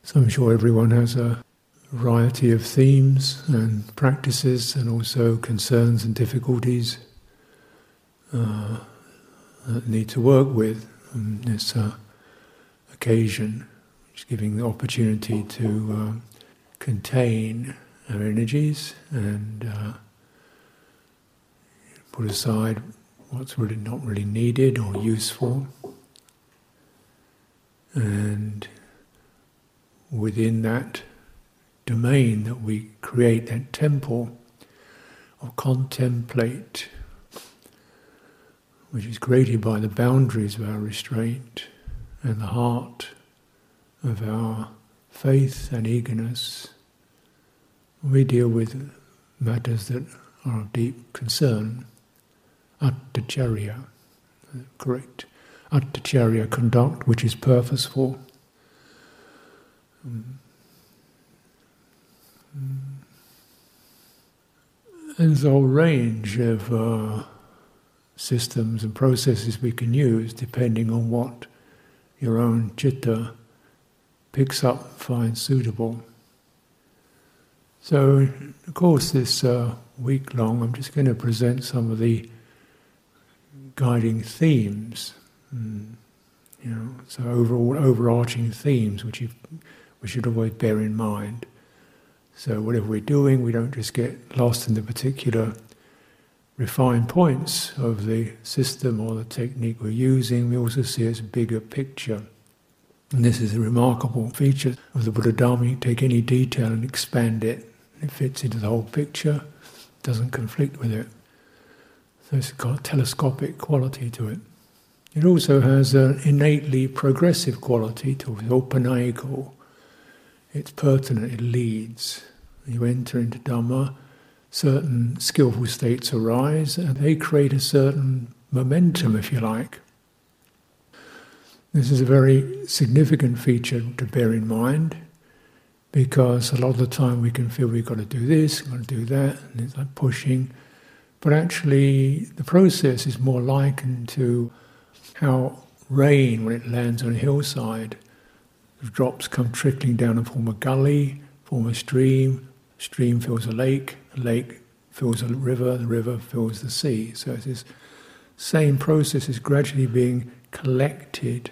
So I'm sure everyone has a variety of themes and practices and also concerns and difficulties that need to work with on this occasion, which is giving the opportunity to contain our energies and put aside what's really not really needed or useful, and within that domain that we create, that temple or contemplate, which is created by the boundaries of our restraint and the heart of our faith and eagerness, we deal with matters that are of deep concern. Attacharya, correct. Attacharya, conduct which is purposeful. And there's a whole range of systems and processes we can use depending on what your own citta picks up, finds suitable. So, of course, this week long, I'm just going to present some of the guiding themes, so overarching themes which we should always bear in mind. So whatever we're doing, we don't just get lost in the particular refined points of the system or the technique we're using. We also see its bigger picture. And this is a remarkable feature of the Buddha Dharma. You take any detail and expand it. It fits into the whole picture, doesn't conflict with it. So it's got a telescopic quality to it. It also has an innately progressive quality to it, opanayiko. It's pertinent, it leads. You enter into Dhamma, certain skillful states arise, and they create a certain momentum, if you like. This is a very significant feature to bear in mind, because a lot of the time we can feel we've got to do this, we've got to do that, and it's like pushing. But actually, the process is more likened to how rain, when it lands on a hillside, the drops come trickling down and form a gully, form a stream fills a lake fills a river, the river fills the sea. So it's this same process is gradually being collected.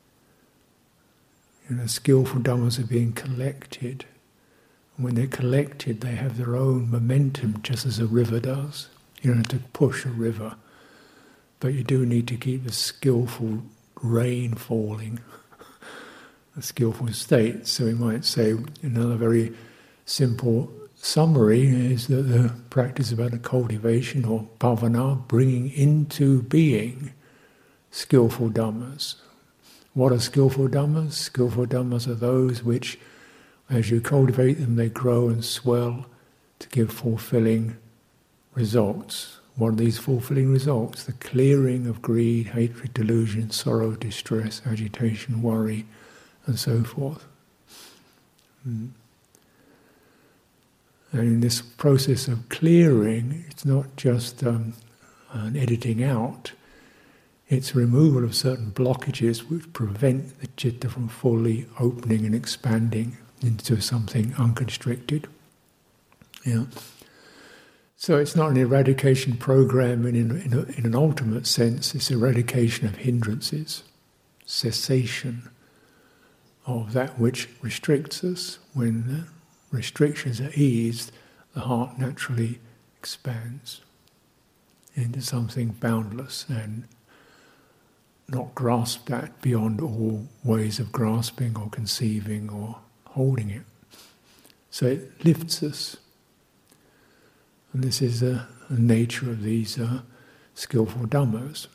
Skillful dhammas are being collected. And when they're collected, they have their own momentum, just as a river does. You don't have to push a river, but you do need to keep the skillful rain falling, a skillful state. So we might say another very simple summary is that the practice about a cultivation or bhavana, bringing into being skillful dhammas. What are skillful dhammas? Skillful dhammas are those which, as you cultivate them, they grow and swell to give fulfilling results. What are these fulfilling results? The clearing of greed, hatred, delusion, sorrow, distress, agitation, worry, and so forth. And in this process of clearing, it's not just an editing out, it's removal of certain blockages which prevent the citta from fully opening and expanding into something unconstricted. Yeah. So it's not an eradication program in an ultimate sense, it's eradication of hindrances, cessation of that which restricts us. When the restrictions are eased, the heart naturally expands into something boundless and not grasped at beyond all ways of grasping or conceiving or holding it. So it lifts us. And this is the nature of these skillful dhammas.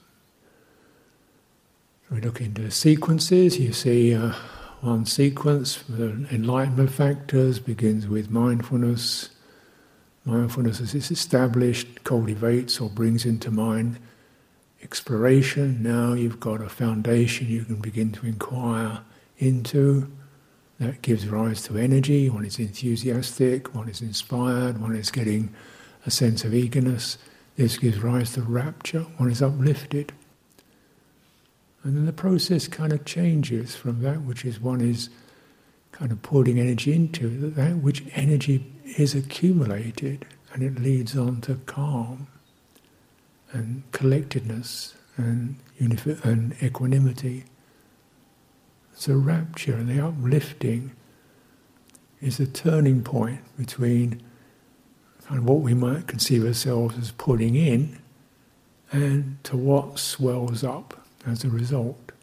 We look into the sequences. You see one sequence for the enlightenment factors begins with mindfulness. Mindfulness, as it's established, cultivates or brings into mind exploration. Now you've got a foundation you can begin to inquire into. That gives rise to energy. One is enthusiastic, one is inspired, one is getting a sense of eagerness. This gives rise to rapture, one is uplifted. And then the process kind of changes from that which is one is kind of putting energy into, that which energy is accumulated, and it leads on to calm and collectedness and equanimity. So rapture and the uplifting is a turning point between kind of what we might conceive ourselves as putting in and to what swells up as a result.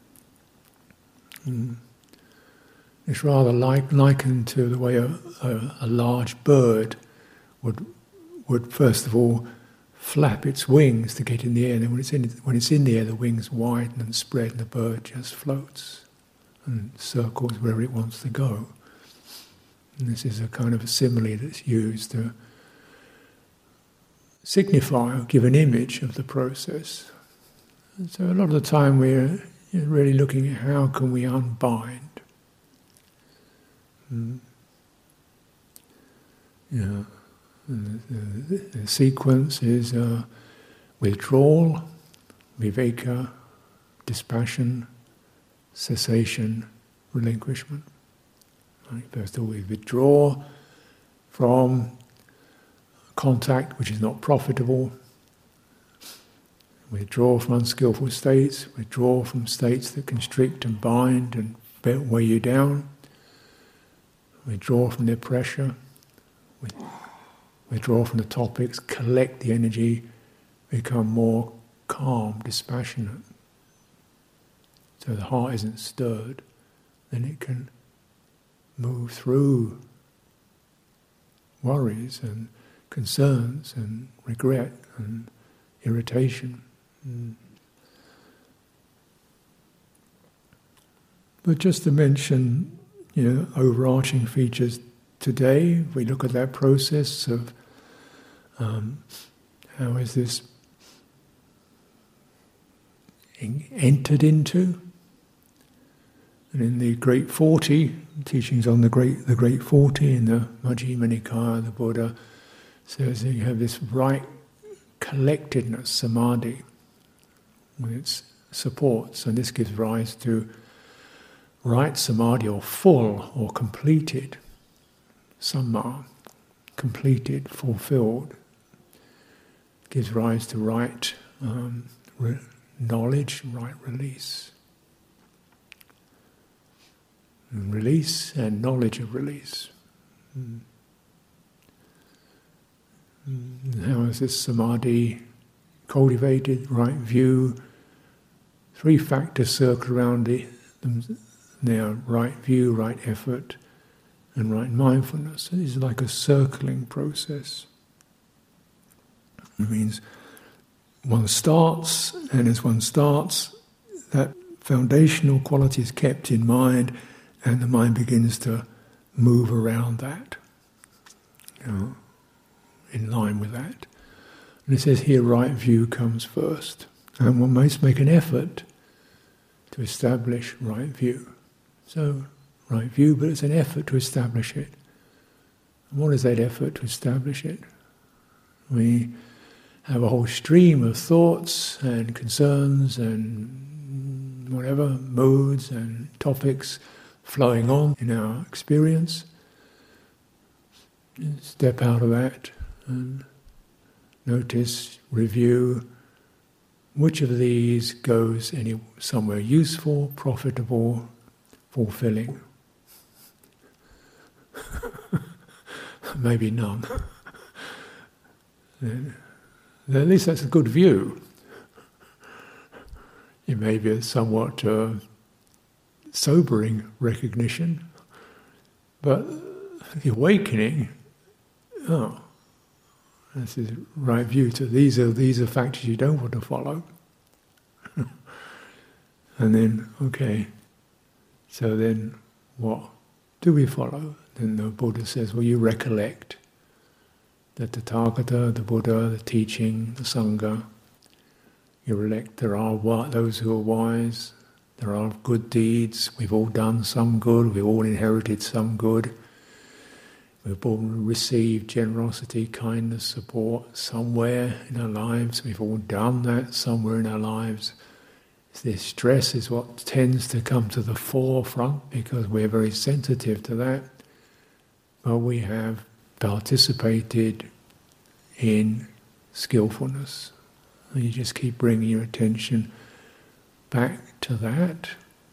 It's rather likened to the way a large bird would first of all flap its wings to get in the air, and then when it's in the air, the wings widen and spread, and the bird just floats and circles wherever it wants to go. And this is a kind of a simile that's used to signify or give an image of the process. And so a lot of the time we're really looking at how can we unbind. The sequence is withdrawal, viveka, dispassion, cessation, relinquishment. Right? First of all, we withdraw from contact which is not profitable, withdraw from unskillful states, withdraw from states that constrict and bind and weigh you down, withdraw from their pressure, withdraw from the topics, collect the energy, become more calm, dispassionate. So the heart isn't stirred, then it can move through worries and concerns and regret and irritation. But just to mention, overarching features today, we look at that process of how is this entered into. And in the Great 40, teachings on the Great 40 in the Majjhima Nikaya, the Buddha says that you have this right collectedness, samadhi, with its supports, and this gives rise to right samadhi, or full, or completed, samma, completed, fulfilled, gives rise to right knowledge, right release. And release and knowledge of release. How is this samadhi cultivated? Right view. 3 factors circle around them. They are right view, right effort, and right mindfulness. So this is like a circling process. It means one starts, and as one starts, that foundational quality is kept in mind, and the mind begins to move around that, in line with that. And it says here, right view comes first. And one must make an effort to establish right view. So, right view, but it's an effort to establish it. And what is that effort to establish it? We have a whole stream of thoughts and concerns and whatever, moods and topics flowing on in our experience. Step out of that and notice, review, which of these goes somewhere useful, profitable, fulfilling. Maybe none. At least that's a good view. It may be a somewhat sobering recognition, but the awakening, this is right view to these are factors you don't want to follow. And then, so then what do we follow? Then the Buddha says, well, you recollect that the Tathagata, the Buddha, the teaching, the Sangha, you recollect there are those who are wise, there are good deeds, we've all done some good, we've all inherited some good, we've all received generosity, kindness, support somewhere in our lives, we've all done that somewhere in our lives. This stress is what tends to come to the forefront because we're very sensitive to that. But we have participated in skillfulness. And you just keep bringing your attention back to that.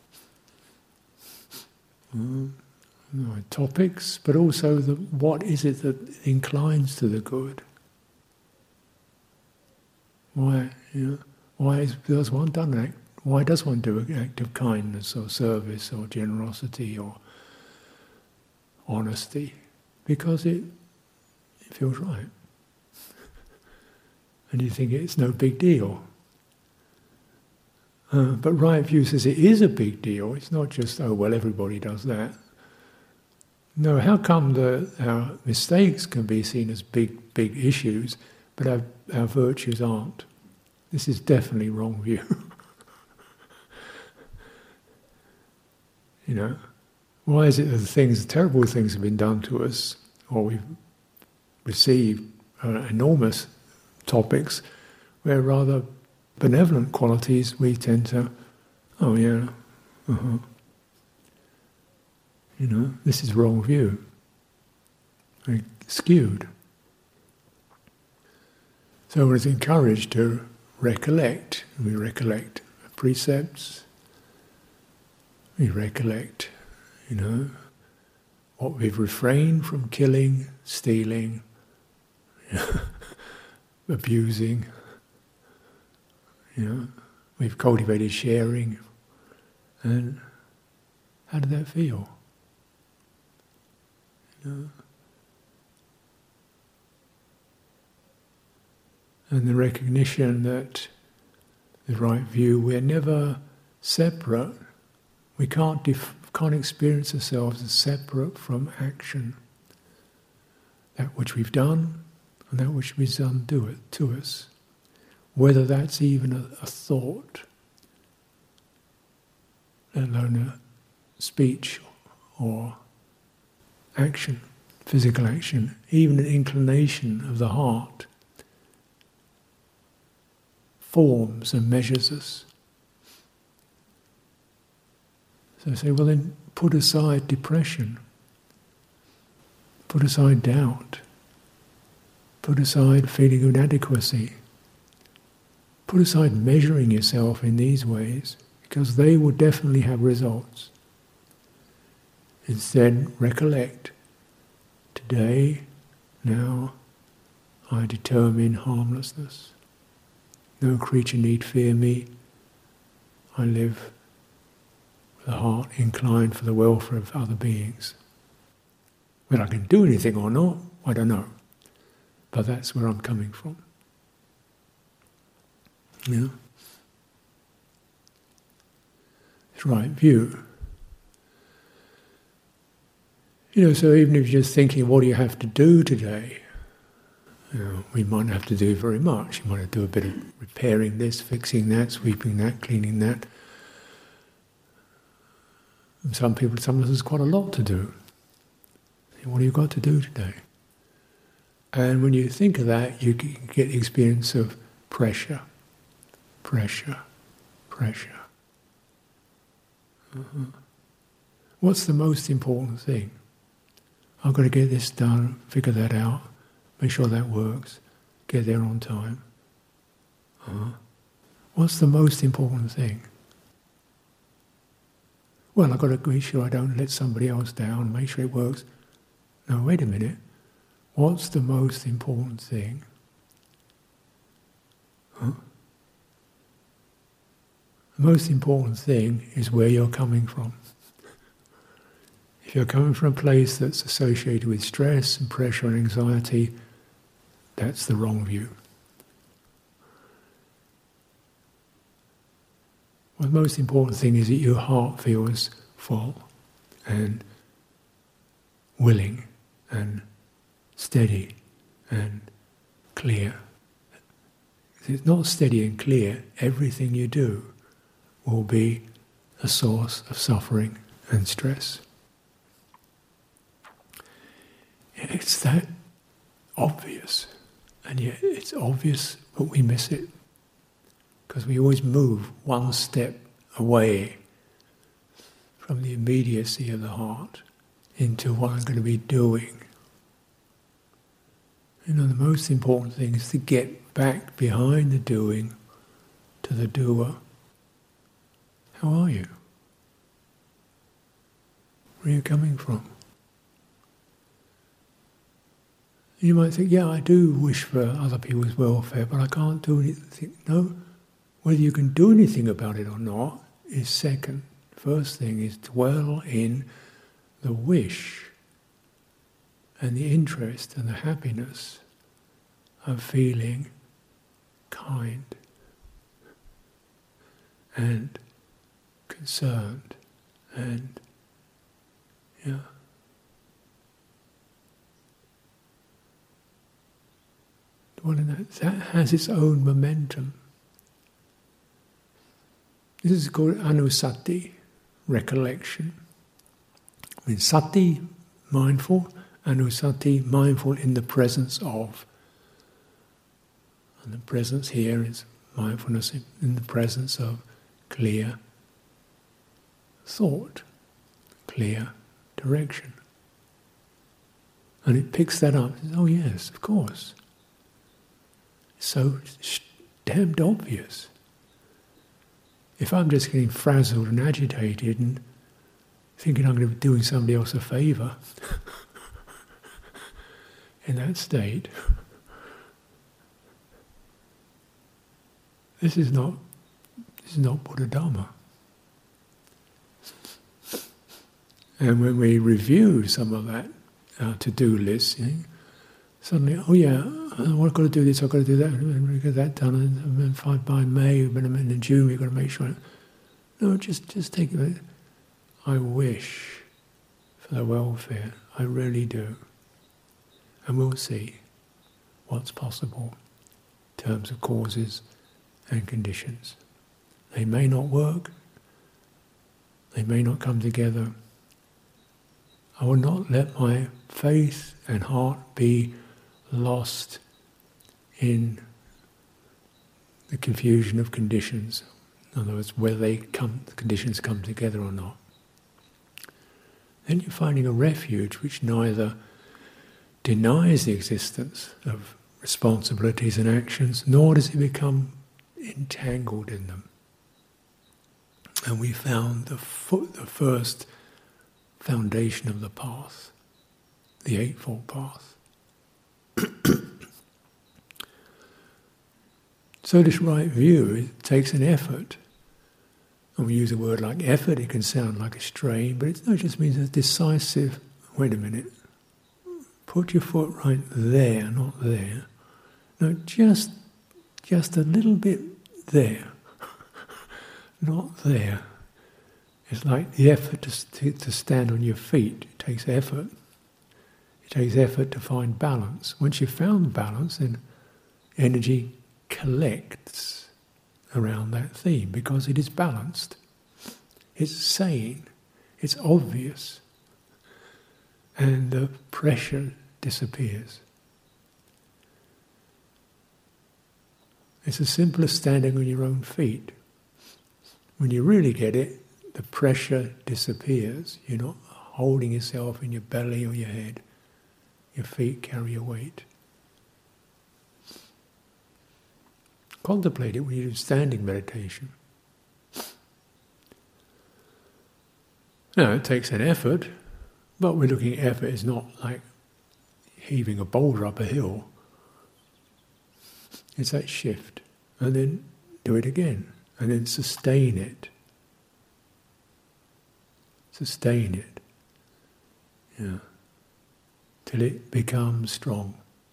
Topics, but also what is it that inclines to the good? Why does one do an act of kindness or service or generosity or honesty? Because it feels right. And you think it's no big deal. But right view says it is a big deal. It's not just, oh well, everybody does that. No, how come our mistakes can be seen as big issues, but our virtues aren't? This is definitely wrong view. Why is it that terrible things have been done to us, or we've received enormous topics, where rather benevolent qualities we tend to, oh yeah, this is wrong view, very skewed. So we're encouraged to recollect. We recollect precepts. We recollect, what we've refrained from killing, stealing, abusing. We've cultivated sharing. And how did that feel? And the recognition that the right view, we're never separate. We can't experience ourselves as separate from action. That which we've done and that which we've done to us. Whether that's even a thought, let alone a speech or action, physical action, even an inclination of the heart forms and measures us. So I say, well then put aside depression, put aside doubt, put aside feeling of inadequacy, put aside measuring yourself in these ways, because they will definitely have results. Instead, recollect, today, now, I determine harmlessness. No creature need fear me. I live with a heart inclined for the welfare of other beings. Whether I can do anything or not, I don't know. But that's where I'm coming from. It's right view. So even if you're just thinking, what do you have to do today? We might have to do very much. You might have to do a bit of repairing this, fixing that, sweeping that, cleaning that. And sometimes there's quite a lot to do. What have you got to do today? And when you think of that, you get the experience of pressure. What's the most important thing? I've got to get this done, figure that out, make sure that works, get there on time. What's the most important thing? Well, I've got to make sure I don't let somebody else down, make sure it works. No, wait a minute. What's the most important thing? The most important thing is where you're coming from. If you're coming from a place that's associated with stress and pressure and anxiety, that's the wrong view. Well, the most important thing is that your heart feels full and willing and steady and clear. If it's not steady and clear, everything you do will be a source of suffering and stress. It's that obvious, and yet it's obvious, but we miss it. because we always move one step away from the immediacy of the heart into what I'm going to be doing. The most important thing is to get back behind the doing to the doer. How are you? Where are you coming from? You might think, yeah, I do wish for other people's welfare, but I can't do anything. No, whether you can do anything about it or not is second. First thing is dwell in the wish and the interest and the happiness of feeling kind and concerned and, that has its own momentum. This is called anusati, recollection. Sati, mindful, anusati, mindful in the presence of. And the presence here is mindfulness in the presence of clear thought, clear direction. And it picks that up and says, oh yes, of course. It's so damned obvious. If I'm just getting frazzled and agitated and thinking I'm going to be doing somebody else a favour in that state, this is not Buddha Dhamma. And when we review some of that to-do list, suddenly, oh yeah, I've got to do this, I've got to do that, and we get that done, and by May, and in June we've got to make sure. No, just take it. I wish for the welfare, I really do. And we'll see what's possible in terms of causes and conditions. They may not work, they may not come together. I will not let my faith and heart be lost in the confusion of conditions. In other words, whether the conditions come together or not. Then you're finding a refuge which neither denies the existence of responsibilities and actions, nor does it become entangled in them. And we found the first foundation of the path, the Eightfold Path. So this right view, it takes an effort. And we use a word like effort, it can sound like a strain, but it just means a decisive, wait a minute, put your foot right there, not there. No, just a little bit there, not there. It's like the effort to stand on your feet. It takes effort. It takes effort to find balance. Once you've found balance, then energy collects around that theme because it is balanced. It's sane. It's obvious. And the pressure disappears. It's as simple as standing on your own feet. When you really get it, the pressure disappears. You're not holding yourself in your belly or your head. Your feet carry your weight. Contemplate it when you do standing meditation. Now, it takes an effort, but we're looking at effort is not like heaving a boulder up a hill. It's that shift. And then do it again. And then sustain it. Sustain it. Yeah. Till it becomes strong.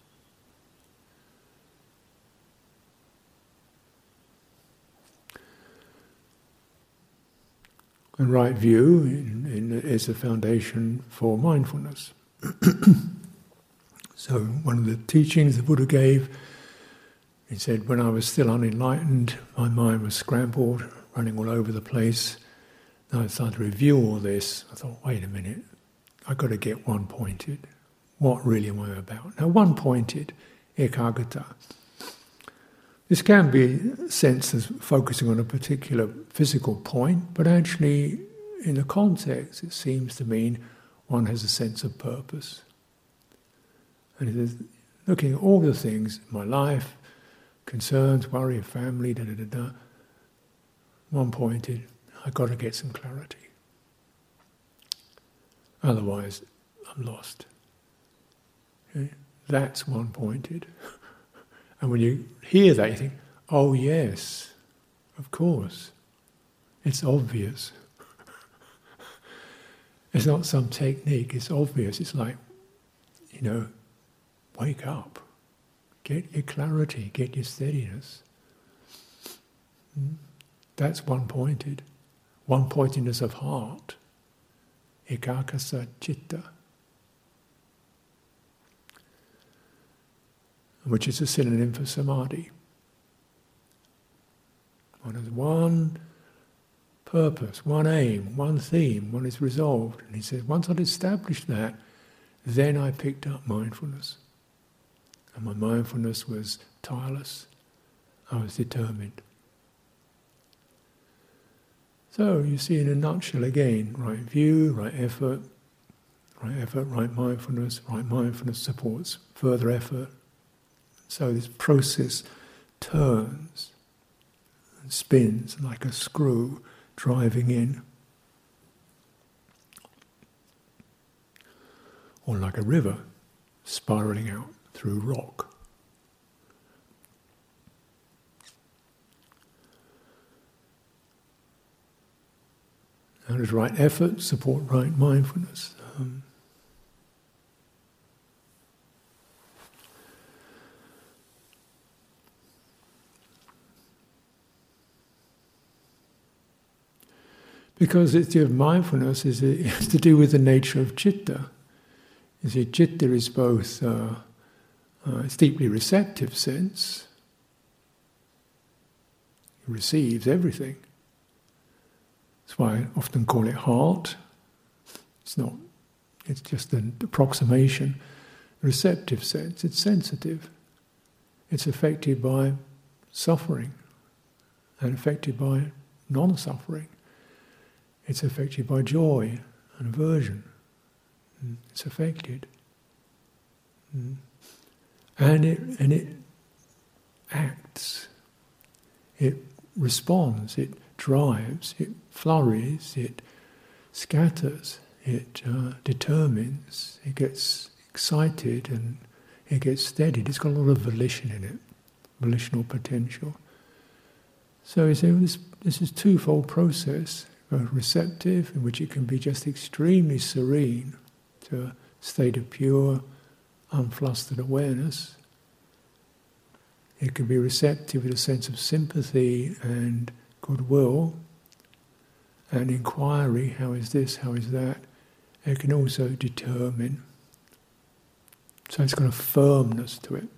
And right view is the foundation for mindfulness. So one of the teachings the Buddha gave, he said, when I was still unenlightened, my mind was scrambled, running all over the place. Now I started to review all this. I thought, wait a minute, I've got to get one-pointed. What really am I about? Now one-pointed, ekaggata. This This can be sensed as focusing on a particular physical point, but actually, in the context, it seems to mean one has a sense of purpose. And it is looking at all the things in my life, concerns, worry, family, one pointed, I've got to get some clarity. Otherwise, I'm lost. Okay? That's one pointed. And when you hear that, you think, oh yes, of course. It's obvious. It's not some technique, it's obvious. It's like, wake up. Get your clarity, get your steadiness. That's one-pointed. One-pointedness of heart. Ekakasa citta. Which is a synonym for samadhi. One has one purpose, one aim, one theme, one is resolved. And he says, once I'd established that, then I picked up mindfulness. And my mindfulness was tireless. I was determined. So you see in a nutshell again, right view, right effort, right mindfulness supports further effort. So this process turns and spins like a screw driving in. Or like a river spiraling out through rock. How does right effort support right mindfulness? Because it's your mindfulness is to do with the nature of citta. You see, citta is both it's deeply receptive sense. It receives everything. That's why I often call it heart. It's just an approximation. Receptive sense, it's sensitive. It's affected by suffering and affected by non-suffering. It's affected by joy and aversion. It's affected. And it acts. It responds, it drives, it flurries, it scatters, it determines, it gets excited and it gets steadied. It's got a lot of volition in it, volitional potential. So you say, well, this is a twofold process. Receptive, in which it can be just extremely serene to a state of pure, unflustered awareness. It can be receptive with a sense of sympathy and goodwill and inquiry, how is this, how is that. It can also determine. So it's got a firmness to it.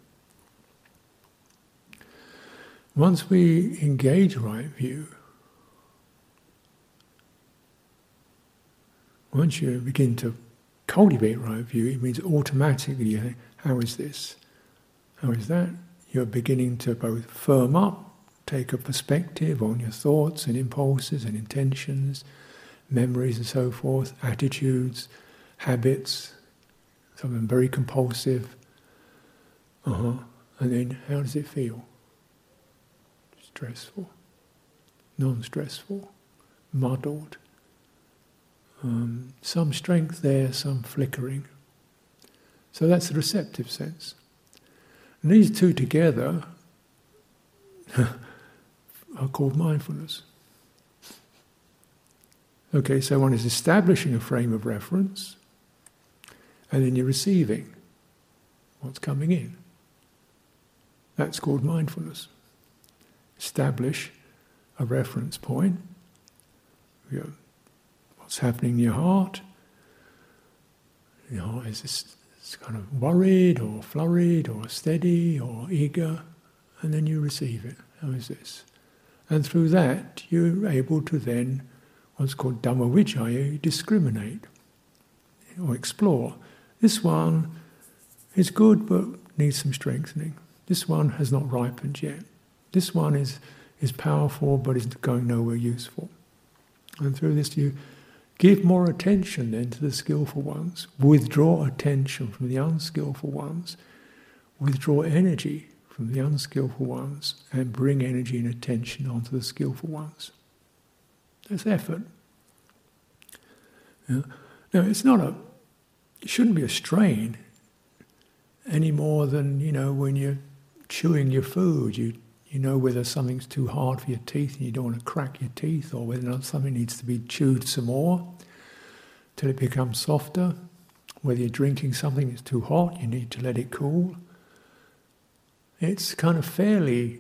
Once we engage right view, once you begin to cultivate right view, it means automatically you think, how is this? How is that? You're beginning to both firm up, take a perspective on your thoughts and impulses and intentions, memories and so forth, attitudes, habits, some of them very compulsive. And then how does it feel? Stressful, non-stressful, muddled. Some strength there, some flickering. So that's the receptive sense. And these two together are called mindfulness. Okay, so one is establishing a frame of reference, and then you're receiving what's coming in. That's called mindfulness. Establish a reference point. What's happening in your heart? Your heart is this kind of worried or flurried or steady or eager, and then you receive it. How is this? And through that, you're able to then, what's called Dhammavicaya, discriminate or explore. This one is good but needs some strengthening. This one has not ripened yet. This one is powerful but is going nowhere useful. And through this you give more attention then to the skillful ones, withdraw attention from the unskillful ones, withdraw energy from the unskillful ones, and bring energy and attention onto the skillful ones. That's effort. Yeah. Now it shouldn't be a strain any more than, when you're chewing your food, you know whether something's too hard for your teeth and you don't want to crack your teeth, or whether or not something needs to be chewed some more till it becomes softer. Whether you're drinking something that's too hot, you need to let it cool. It's kind of fairly,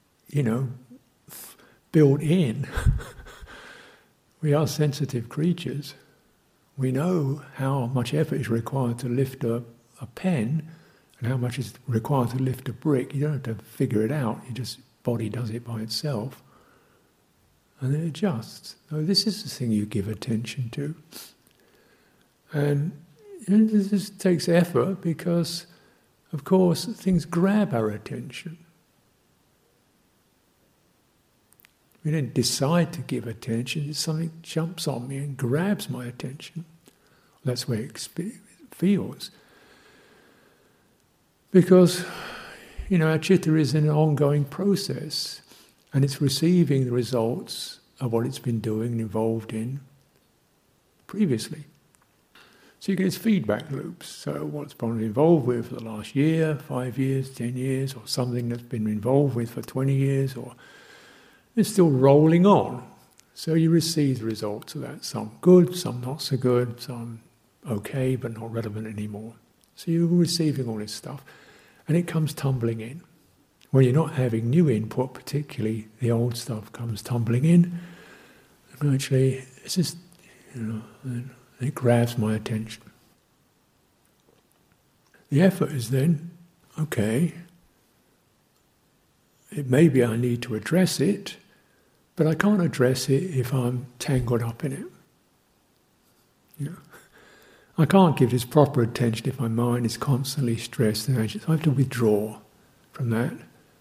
built in. We are sensitive creatures. We know how much effort is required to lift a pen and how much is required to lift a brick. You don't have to figure it out. Body does it by itself. And it adjusts. So this is the thing you give attention to. And this takes effort because, of course, things grab our attention. We didn't decide to give attention. Something jumps on me and grabs my attention. That's the way it feels. Because, our citta is in an ongoing process, and it's receiving the results of what it's been doing and involved in previously. So you get these feedback loops. So what's been involved with for the last year, 5 years, 10 years, or something that's been involved with for 20 years, or it's still rolling on. So you receive the results of that. Some good, some not so good, some okay but not relevant anymore. So you're receiving all this stuff, and it comes tumbling in. When you're not having new input, particularly, the old stuff comes tumbling in, and actually it's just, it grabs my attention. The effort is then, okay, maybe I need to address it, but I can't address it if I'm tangled up in it. I can't give this proper attention if my mind is constantly stressed and anxious. I have to withdraw from that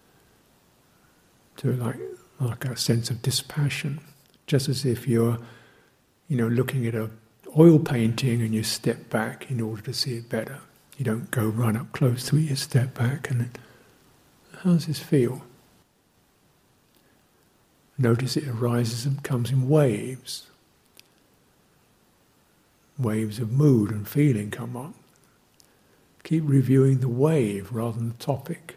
to like a sense of dispassion, just as if you're, looking at a oil painting and you step back in order to see it better. You don't go run up close to it, you step back and then, how does this feel? Notice it arises and comes in waves. Waves of mood and feeling come up. Keep reviewing the wave rather than the topic.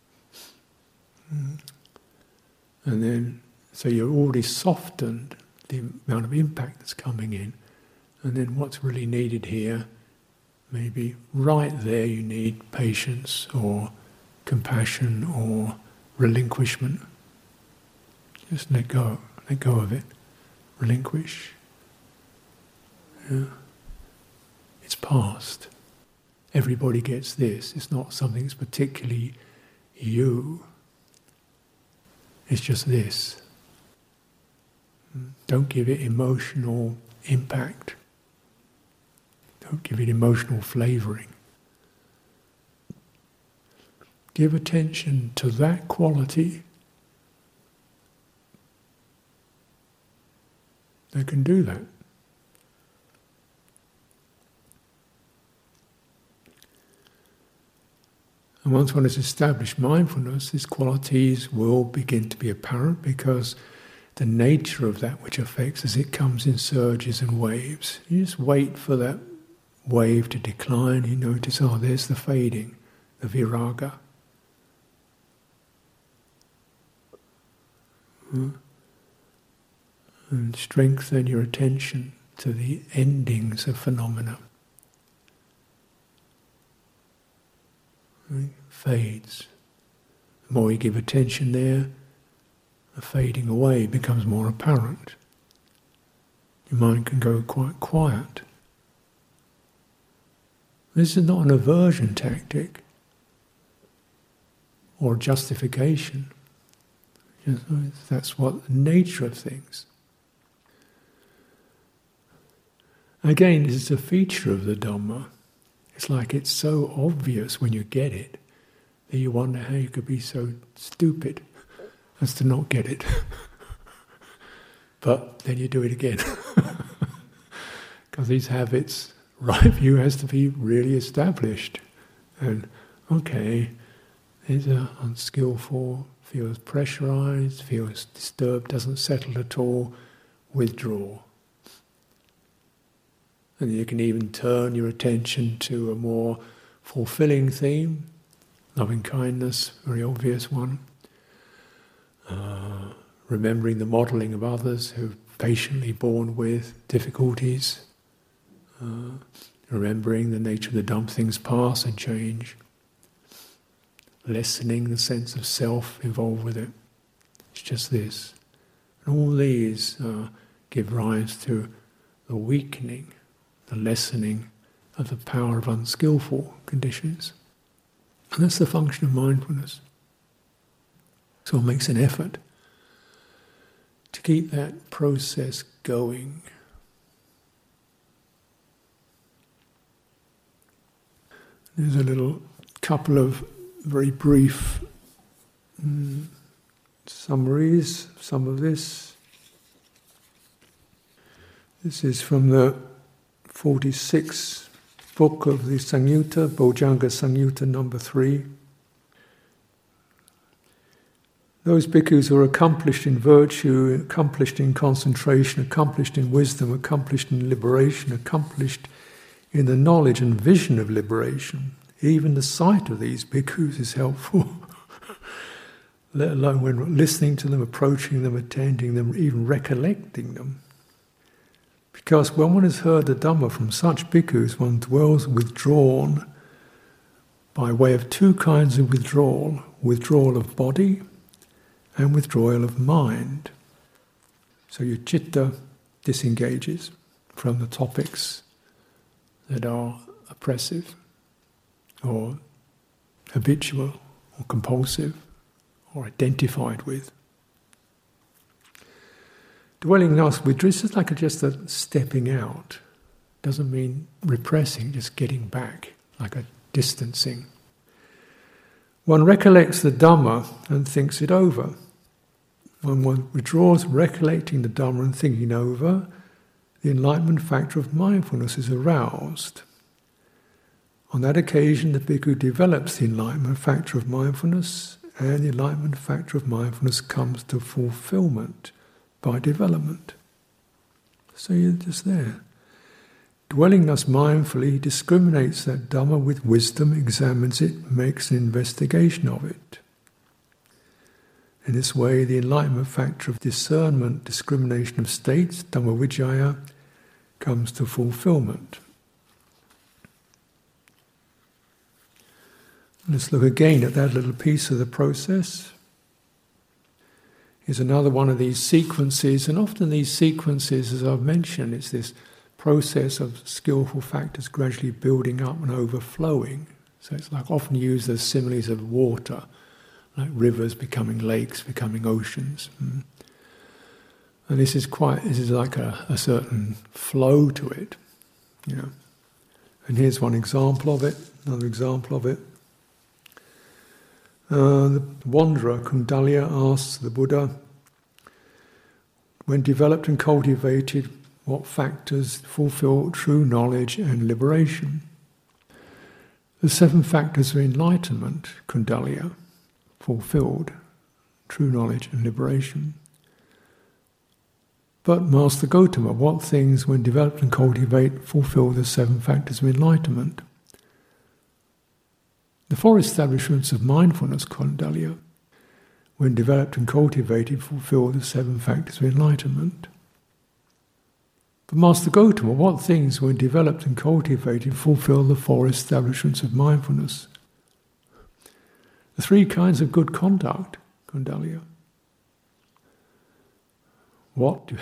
And then, so you're already softened the amount of impact that's coming in. And then what's really needed here, maybe right there you need patience or compassion or relinquishment. Just let go of it. Relinquish. Yeah. It's past. Everybody gets this. It's not something that's particularly you. It's just this. Don't give it emotional impact. Don't give it emotional flavouring. Give attention to that quality that can do that. And once one has established mindfulness, these qualities will begin to be apparent because the nature of that which affects as it comes in surges and waves. You just wait for that wave to decline. You notice, there's the fading, the viraga. And strengthen your attention to the endings of phenomena. It fades. The more you give attention there, the fading away becomes more apparent. Your mind can go quite quiet. This is not an aversion tactic or justification. That's what the nature of things. Again, this is a feature of the Dhamma. It's like it's so obvious when you get it that you wonder how you could be so stupid as to not get it. But then you do it again. Because these habits, right view has to be really established. And, okay, these are unskillful, feels pressurized, feels disturbed, doesn't settle at all, withdraw. And you can even turn your attention to a more fulfilling theme, loving kindness, very obvious one. Remembering the modelling of others who've patiently borne with difficulties. Remembering the nature of the Dhamma, things pass and change. Lessening the sense of self involved with it. It's just this. And all these give rise to the weakening, the lessening of the power of unskillful conditions. And that's the function of mindfulness. So one makes an effort to keep that process going. There's a little couple of very brief summaries, some of this. This is from the 46th book of the Samyutta, Bojjhanga Samyutta number 3. Those bhikkhus who are accomplished in virtue, accomplished in concentration, accomplished in wisdom, accomplished in liberation, accomplished in the knowledge and vision of liberation, even the sight of these bhikkhus is helpful, let alone when listening to them, approaching them, attending them, even recollecting them. Because when one has heard the Dhamma from such bhikkhus, one dwells withdrawn by way of two kinds of withdrawal: withdrawal of body and withdrawal of mind. So your citta disengages from the topics that are oppressive or habitual or compulsive or identified with. Dwelling thus with this is like just a stepping out. Doesn't mean repressing, just getting back, like a distancing. One recollects the Dhamma and thinks it over. When one withdraws, recollecting the Dhamma and thinking over, the enlightenment factor of mindfulness is aroused. On that occasion, the bhikkhu develops the enlightenment factor of mindfulness, and the enlightenment factor of mindfulness comes to fulfillment by development. So you're just there. Dwelling thus mindfully, he discriminates that Dhamma with wisdom, examines it, makes an investigation of it. In this way, the enlightenment factor of discernment, discrimination of states, Dhamma Vicaya, comes to fulfillment. Let's look again at that little piece of the process. Here's another one of these sequences, and often these sequences, as I've mentioned, it's this process of skillful factors gradually building up and overflowing. So it's like often used as similes of water, like rivers becoming lakes, becoming oceans. And this is like a certain flow to it, you know. And here's one example of it, another example of it. The wanderer Kundalya asks the Buddha, when developed and cultivated, what factors fulfill true knowledge and liberation? The 7 factors of enlightenment, Kundalya, fulfilled true knowledge and liberation. But Master Gotama, what things, when developed and cultivated, fulfill the 7 factors of enlightenment? The 4 establishments of mindfulness, Kundalya, when developed and cultivated, fulfill the 7 factors of enlightenment. But Master Gotama, what things, when developed and cultivated, fulfill the 4 establishments of mindfulness? The 3 kinds of good conduct, Kundalya. What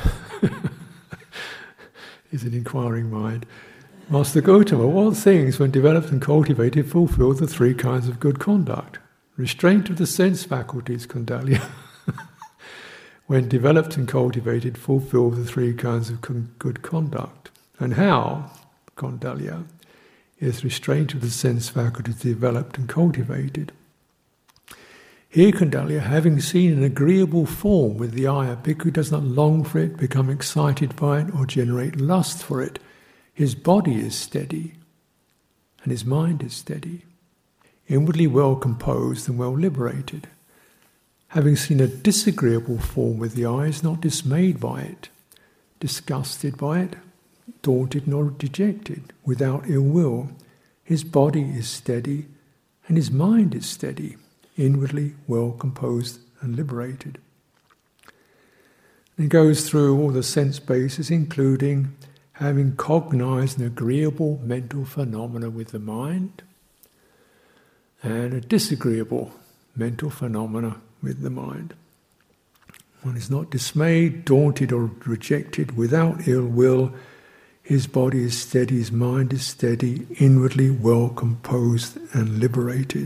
is an inquiring mind? Master Gotama, what things, when developed and cultivated, fulfill the 3 kinds of good conduct? Restraint of the sense faculties, Kundalya. When developed and cultivated, fulfill the 3 kinds of good conduct. And how, Kundalya, is restraint of the sense faculties developed and cultivated? Here, Kundalya, having seen an agreeable form with the eye, a bhikkhu does not long for it, become excited by it, or generate lust for it. His body is steady, and his mind is steady, inwardly well composed and well liberated. Having seen a disagreeable form with the eye, is not dismayed by it, disgusted by it, daunted nor dejected, without ill will. His body is steady, and his mind is steady, inwardly well composed and liberated. And it goes through all the sense bases, including having cognized an agreeable mental phenomena with the mind and a disagreeable mental phenomena with the mind. One is not dismayed, daunted or rejected, without ill will. His body is steady, his mind is steady, inwardly well composed and liberated.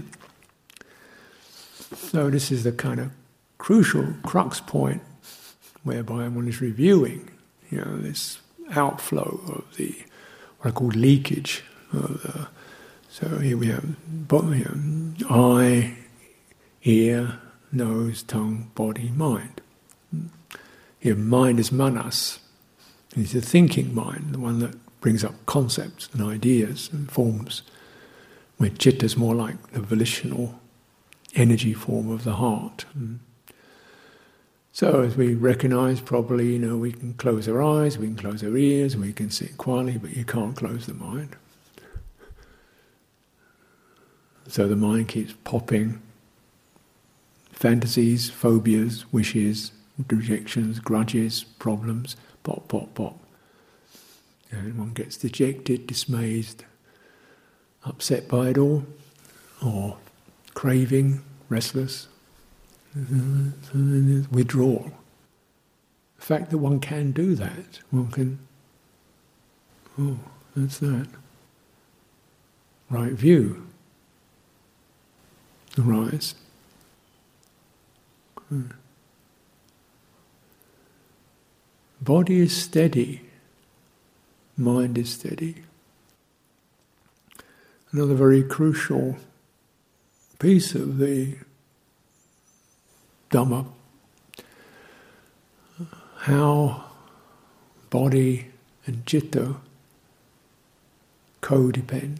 So this is the kind of crucial crux point whereby one is reviewing, this outflow of the, what I call leakage. So here we have eye, ear, nose, tongue, body, mind. Here mind is manas. It's the thinking mind, the one that brings up concepts and ideas and forms, where citta is more like the volitional energy form of the heart. So as we recognize properly, we can close our eyes, we can close our ears, we can sit quietly, but you can't close the mind. So the mind keeps popping fantasies, phobias, wishes, rejections, grudges, problems, pop, pop, pop. And one gets dejected, dismayed, upset by it all, or craving, restless, withdrawal. The fact that one can do that, one can, that's that. Right view arise. Body is steady, mind is steady. Another very crucial piece of the Dhamma, how body and citta codepend.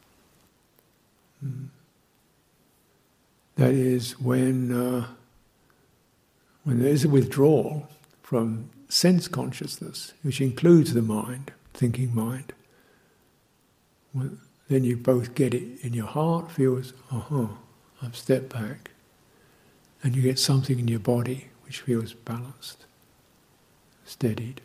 That is, when there is a withdrawal from sense consciousness, which includes the mind, thinking mind, then you both get it in your heart, feels, I've stepped back, and you get something in your body which feels balanced, steadied.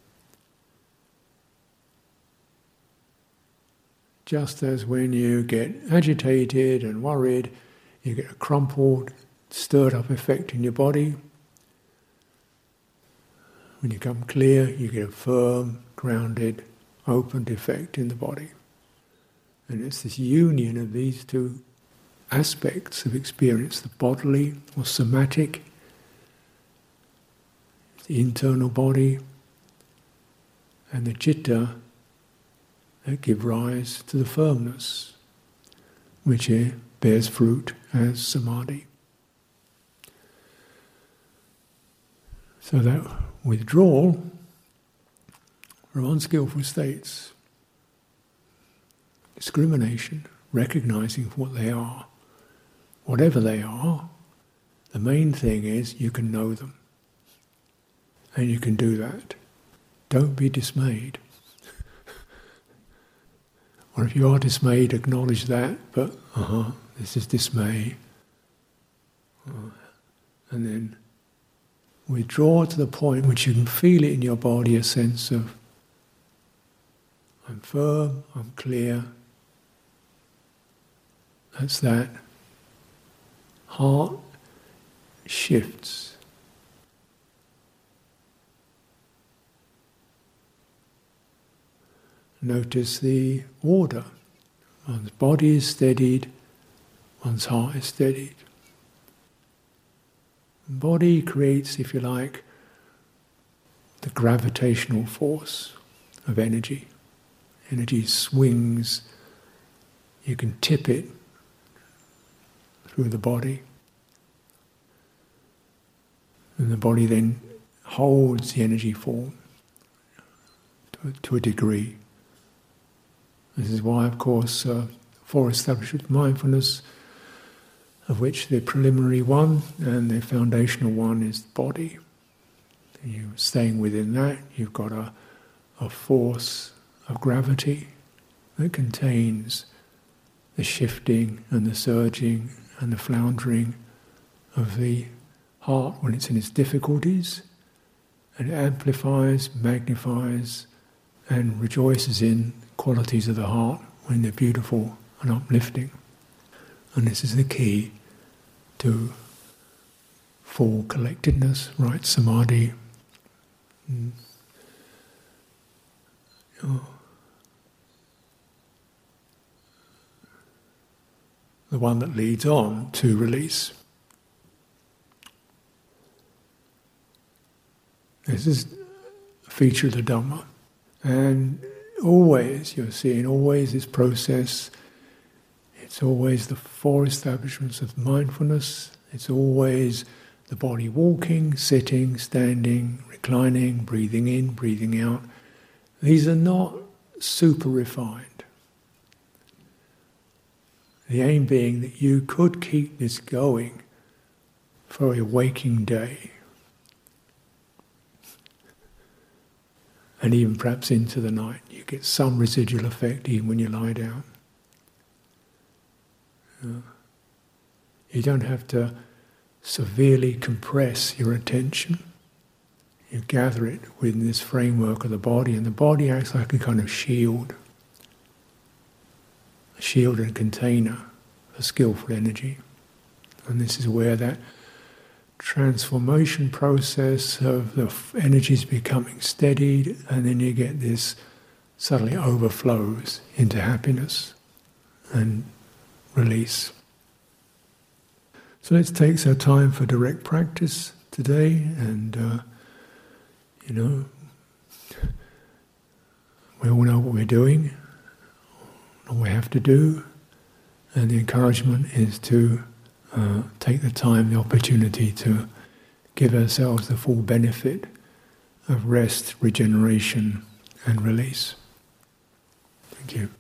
Just as when you get agitated and worried, you get a crumpled, stirred up effect in your body. When you come clear, you get a firm, grounded, opened effect in the body. And it's this union of these two aspects of experience, the bodily or somatic, the internal body, and the citta, that give rise to the firmness, which bears fruit as samadhi. So that withdrawal from unskillful states, discrimination, recognizing what they are, whatever they are, the main thing is you can know them. And you can do that. Don't be dismayed. Or if you are dismayed, acknowledge that, but this is dismay. And then withdraw to the point which you can feel it in your body, a sense of I'm firm, I'm clear. That's that. Heart shifts. Notice the order. One's body is steadied, one's heart is steadied. Body creates, if you like, the gravitational force of energy. Energy swings, you can tip it through the body. And the body then holds the energy form to a degree. This is why, of course, for establishment of mindfulness, of which the preliminary one and the foundational one is the body. And you're staying within that, you've got a force of gravity that contains the shifting and the surging and the floundering of the heart when it's in its difficulties, and it amplifies, magnifies, and rejoices in qualities of the heart when they're beautiful and uplifting. And this is the key to full collectedness, right samadhi. The one that leads on to release. This is a feature of the Dhamma. And always, you're seeing always this process. It's always the four establishments of mindfulness. It's always the body walking, sitting, standing, reclining, breathing in, breathing out. These are not super refined. The aim being that you could keep this going for a waking day. And even perhaps into the night. You get some residual effect even when you lie down. You don't have to severely compress your attention. You gather it within this framework of the body, and the body acts like a kind of shield. A shield and container for skillful energy. And this is where that transformation process of the energies becoming steadied, and then you get this suddenly overflows into happiness and release. So let's take some time for direct practice today, and we all know what we're doing, what we have to do, and the encouragement is to take the time, the opportunity to give ourselves the full benefit of rest, regeneration, and release. Thank you.